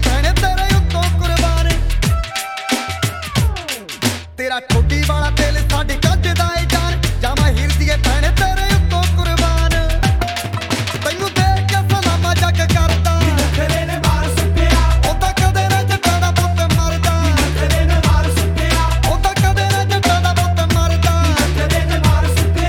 ਭੈਣੇ ਤੇਰੇ ਉੱਤੋਂ ਕੁਰਬਾਨ। ਤੇਰਾ ਠੋਡੀ ਵਾਲਾ ਦਿਲ ਸਾਡੇ ਕੱਢਦਾ ਏ ਜਾਨ, ਜਾਵਾਂ ਹਿਰਦੀਏ ਭੈਣੇ ਤੇਰੇ ਉੱਤੋਂ ਕੁਰਬਾਨ। ਤੈਨੂੰ ਦੇਖ ਕੇ ਸਲਾਮਾ ਜੱਗ ਕਰਦਾ, ਨਖਰੇ ਨੇ ਮਾਰ ਸੁੱਟਿਆ, ਉਹਦਾ ਕਦੇ ਨਾ ਜੱਟਾਂ ਦਾ ਪੁੱਤ ਮਰਦਾ। ਨਖਰੇ ਨੇ ਮਾਰ ਸੁੱਟਿਆ, ਉਹਦਾ ਕਦੇ ਨਾ ਜੱਟਾਂ ਦਾ ਪੁੱਤ ਮਰਦਾ। ਨਖਰੇ ਨੇ ਮਾਰ ਸੁੱਟਿਆ।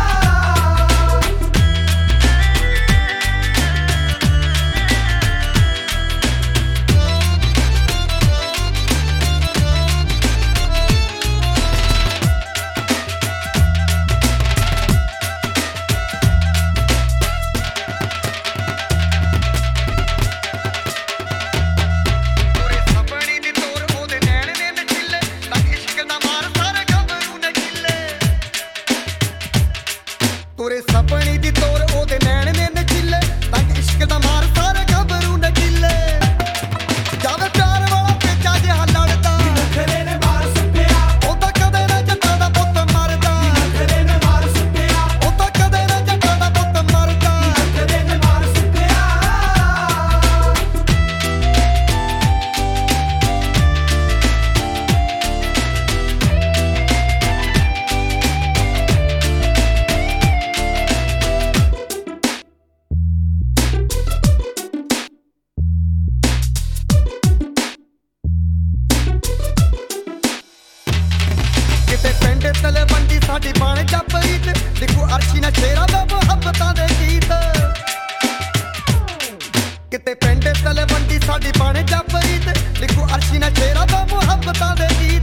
ਤੁਰੇ ਸਪਣੀ ਦੀ ਤੋਰ ਉਹਦੇ ਨੈਣ ਨੇ ਨਚੀਲੇ, ਤੰਗ ਇਸ਼ਕ ਦਾ ਮਾਰ ਸਾਰੇ ਗੱਭਰੂ ਨਚੀਲੇ। ਜਾਵੇ ਪਿਆਰ ਵਾਲਾ ਪੇਚਾ ਜਿਹਾ ਲੜਦਾ, ਨਖਰੇ ਨੇ ਮਾਰ ਸੁੱਟਿਆ, ਉਹਦਾ ਕਦੇ ਨਾ ਜੱਟਾਂ ਦਾ ਪੁੱਤ ਮਰਦਾ। ਨਖਰੇ ਨੇ ਮਾਰ ਸੁੱਟਿਆ, ਉਹਦਾ ਕਦੇ ਨਾ ਜੱਟਾਂ ਦਾ ਪੁੱਤ ਮਰਦਾ। ਨਖਰੇ ਨੇ ਮਾਰ ਸੁੱਟਿਆ। ਕਿਤੇ ਪਿੰਡ ਤਲਵੰਡੀ ਸਾਡੀ ਬਣ ਜੱਪਰੀ ਚ, ਲਿਖੂ ਅਰਸ਼ੀ ਨਾ ਸ਼ੇਰਾਂ ਦਾ ਮੁਹੱਬਤਾਂ ਦੇ ਗੀਤ। ਕਿਤੇ ਪਿੰਡ ਤਲਵੰਡੀ ਸਾਡੀ ਬਣ ਜੱਪਰੀ ਚ, ਲਿਖੂ ਅਰਸ਼ੀ ਨਾ ਸ਼ੇਰਾਂ ਦਾ ਮੁਹੱਬਤਾਂ ਦੇ ਗੀਤ।